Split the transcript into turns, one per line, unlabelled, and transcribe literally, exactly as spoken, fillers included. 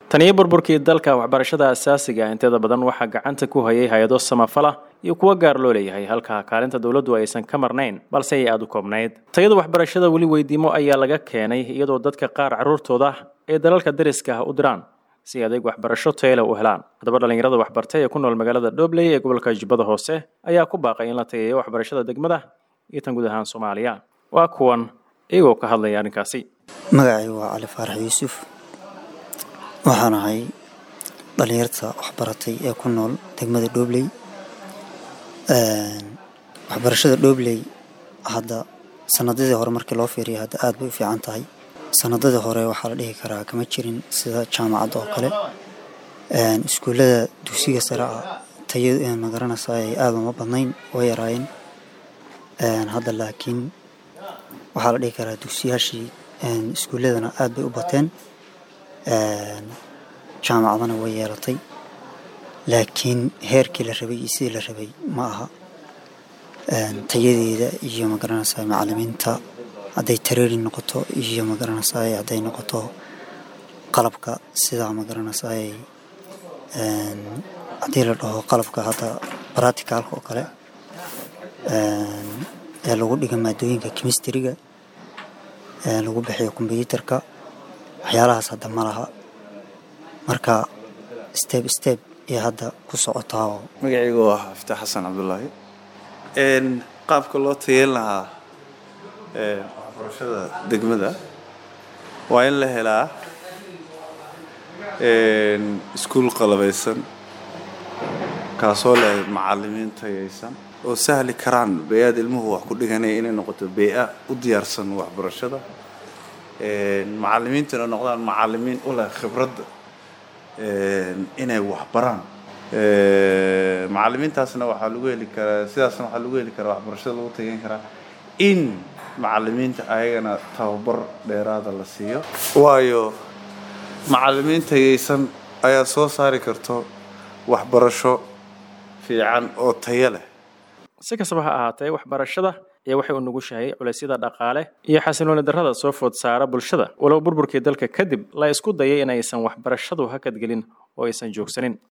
taniyo burburkii dalka waxbarashada asaasiga ah inteeda badan waxa gacanta ku hayay hay'ado samafala iyo kuwa gaar loo leeyahay halka kaalinta dawladdu aysan ka marnayn balse ay aad u koobnayd tayada waxbarashada wali weydiimo ayaa laga keenay iyadoo dadka qaar caruurtooda ee dalalka dariska ah u diraan si adeeg waxbarasho tayo u helaan hadaba dhalinyarada waxbartay ee ku nool magaalada Dhobley ee gobolka Jubbada Hoose ayaa ku baaqay in la tayeeyo waxbarashada degmada iyo tan guud ahaan Soomaaliya waa kuwan iyagoo ka hadlaya arrinkaasi
magacaygu waa Cali Faarax Yuusuf waxaan ahay dhalinyarta waxbaratay ee ku nool degmada Dhobley waxbarashada Dhobley hadda sanadadii hore markii loo fiiriyo hadda aad bay u fiican tahay sanadadii hore waxaa la dhihi karaa kama jirin sida jaamacad oo kale een iskuulada dugsiga sare ah tayada ma garanaysaa ay aad uma badnayn oo yaraayeen een hadda laakiin waxaa la dhihi karaa dugsiyaashii een iskuuladana aad bay u bateen een jaamacadana way yeelatay laakiin heerkii la rabay iyo sidii la rabay ma aha een tayadeeda iyo ma garanaysaa macallimiinta hadday tareerin noqoto iyo ma garanaysaa hadday noqoto qalabka sida ma garanaysaa een hadii la dhaho qalabka hadda practical oo kale een ee lagu dhigo maadooyinka chemistry-ga ee lagu bixiyo computer-ka waxyaalahaas hadda ma laha marka step step iyo hadda ku socotaa
magacaygu waa Xafta Xasan Cabdullaahi een qaabka loo tayeyn lahaa ee waxbarashada degmada waa in la helaa een iskuul qalabeysan kaasoo leh macallimiin tayeysan oo sahli karaan bay'ad ilmuhu wax ku dhiganay inay noqoto bay'a u diyaarsan waxbarashada een macallimiintuna noqdaan macallimiin u leh khibrad een inay wax baraan ee macallimiintaasna waxa lagu heli karaa sidaasna waxa lagu heli karaa waxbarashada lagu tayeyn karaa in macallimiinta ayagana tababar dheeraad la siiyo waayo macallimiinta aysan ayaa soo saari karto waxbarasho fiican oo tayo leh
si kastaba ha ahaatee waxbarashada ee waxay u nugushahay culaysyada dhaqaale iyo xasilooni darrada soo food saara bulshada walow burburkii dalka kadib la isku dayay in aysan waxbarashadu hakad gelin oo aysan joogsanin